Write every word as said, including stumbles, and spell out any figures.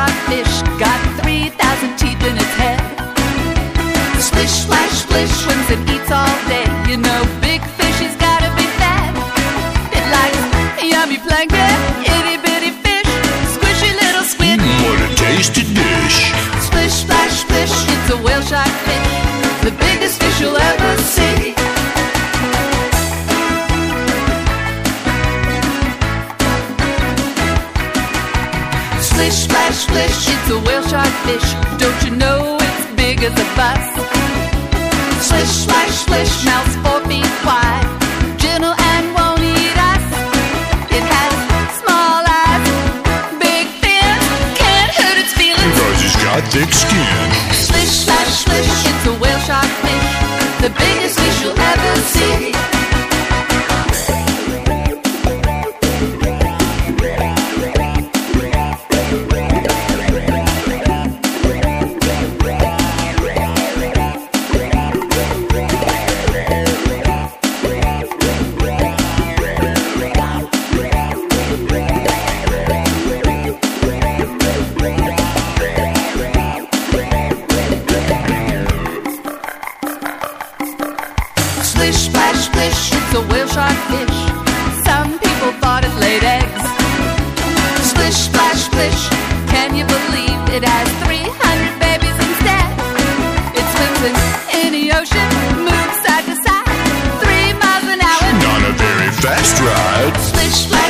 shark fish got three thousand teeth in its head. Splish, splash, splish, swims and eats all day. You know, big fish has gotta be fed. It likes yummy plankton, itty bitty fish, squishy little squid. Mm, what a tasty dish. Splish, splash, splish, it's a whale shark fish, the biggest fish you'll ever see. Splish, splash, splish, it's a whale shark fish. Don't you know it's big as a bus? Splish, splash, splish, mouth's four feet wide, gentle and won't eat us. It has small eyes, big fins, can't hurt its feelings Because it's got thick skin. Splish, splash, splish, it's a whale shark fish, the biggest fish you'll ever see. Splish, splash, splish, it's a whale shark fish. Some people thought it laid eggs. Splish, splash, splish, can you believe it has three hundred babies instead? It swims in any ocean, moves side to side, three miles an hour. Not a very fast ride. Splish, splash,